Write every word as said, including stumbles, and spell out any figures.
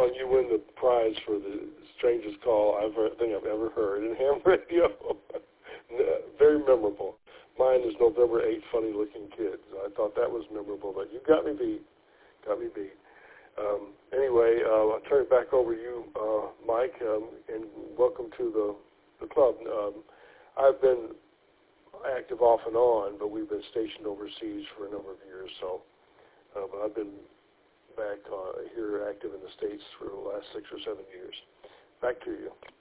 one, you win the prize for the strangest call I've heard, thing I've ever heard in ham radio. Very memorable. Mine is November eighth, Funny Looking Kids. I thought that was memorable, but you got me beat. Got me beat. Um, anyway, uh, I'll turn it back over to you, uh, Mike, um, and welcome to the, the club. Um, I've been active off and on, but we've been stationed overseas for a number of years, so uh, but I've been back uh, here active in the States for the last six or seven years. Back to you.